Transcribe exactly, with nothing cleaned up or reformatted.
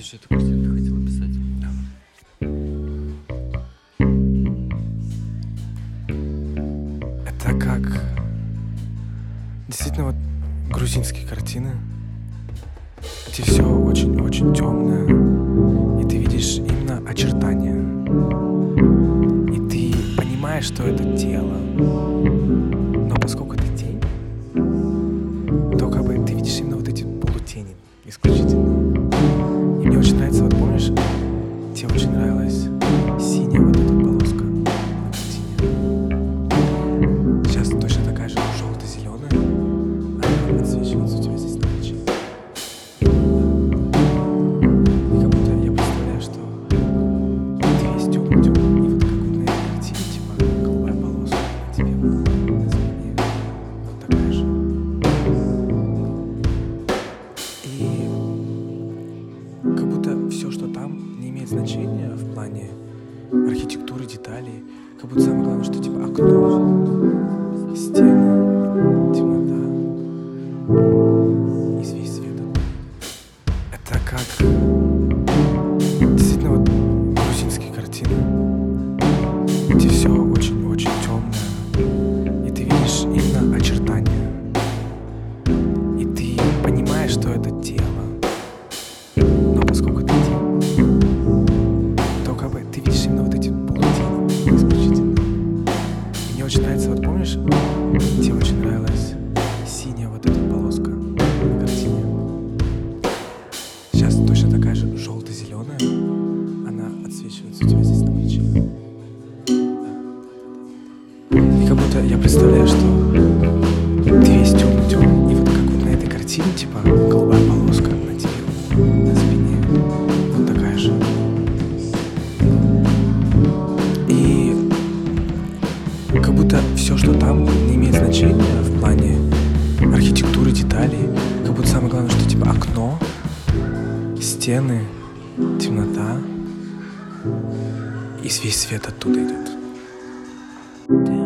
Слушай, эту картину ты хотела писать? Это как действительно вот грузинские картины, где все очень-очень темное, и ты видишь именно очертания, и ты понимаешь, что это тело, но поскольку это тень, то как бы ты видишь именно вот эти полутени исключительно. И мне очень нравится, вот помнишь, тебе очень нравилась синяя вот эта полоска на картине. Сейчас точно такая же желто-зеленая, она отсвечивается у тебя здесь на плече. И как будто я представляю, что ты весь темный-темный, и вот как вот на этой картине, типа голубая полоска на тебе вот на спине, вот такая же. И как будто все, что там, не имеет значения в плане архитектуры, деталей. Как будто самое главное, что типа окно, стены, темнота и весь свет. Это как действительно вот грузинские картины, где все очень-очень темное, и ты видишь именно очертания, и ты понимаешь, что это тело. Но поскольку это тень, то как бы ты видишь именно вот эти полутени исключительно. И мне очень нравится, вот помнишь, тебе очень нравилась синяя вот эта полоска на картине. Сейчас точно такая же желто-зеленая, она отсвечивается у тебя здесь на плече. И как будто я представляю, что ты весь темный-темный, и вот как вот на этой картине, типа голубая полоска на тебе на спине, вот такая же. И как будто все, что там, не имеет значения в плане архитектуры, деталей. Как будто самое главное, что типа окно, стены, темнота, и весь свет оттуда идет.